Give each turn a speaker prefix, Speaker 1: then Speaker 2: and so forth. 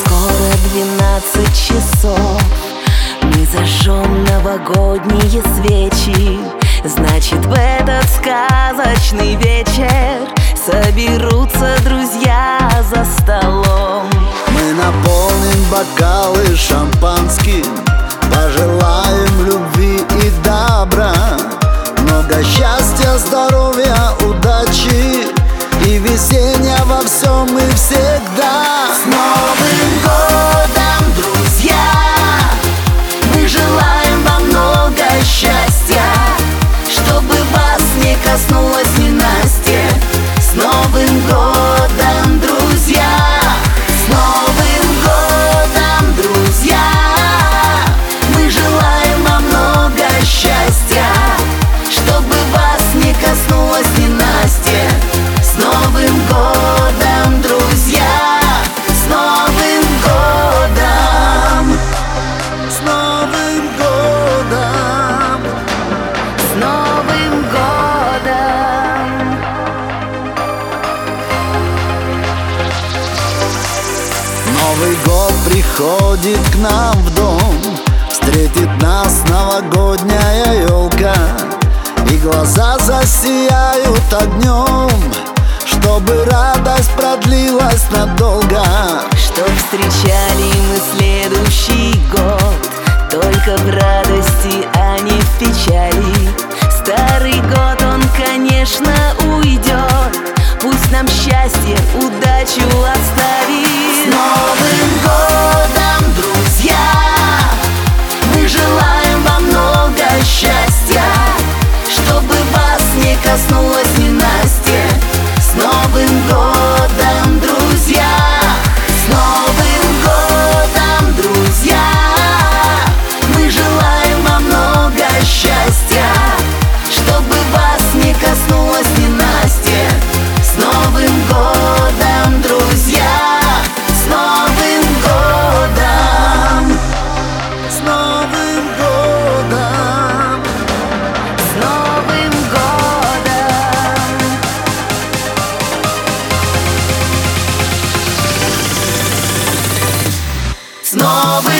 Speaker 1: Скоро 12 часов, мы зажжем новогодние свечи. Значит, в этот сказочный вечер соберутся друзья за столом.
Speaker 2: Мы наполним бокалы шампанским, пожелаем любви и добра, много счастья, здоровья, удачи и веселья во всем и всегда.
Speaker 1: С Новым годом, друзья! Мы желаем вам много счастья, чтобы вас не коснулось ненастье. С Новым годом, друзья! С Новым годом, друзья! Мы желаем вам много счастья, чтобы вас не коснулось ненастье. С Новым годом, друзья! С Новым годом!
Speaker 2: С Новым годом!
Speaker 1: С Новым годом!
Speaker 2: Новый год приходит к нам в дом, встретит нас новогодняя елка, и глаза засияют огнем, чтобы радость продлилась надолго.
Speaker 1: Чтоб встречали мы следующий год только в радости, а не в печали. Старый год, он, конечно, уйдет, пусть нам счастье, удачу оставит. С Новым годом, друзья! Мы желаем вам много счастья, чтобы вас не коснулось ненастье. С Новым годом, друзья! С Новым годом, друзья! Мы желаем вам много счастья, чтобы вас не коснулось ненастье. С Новым годом, друзья! С Новым годом!
Speaker 2: С Новым годом!
Speaker 1: С Новым годом! С Новым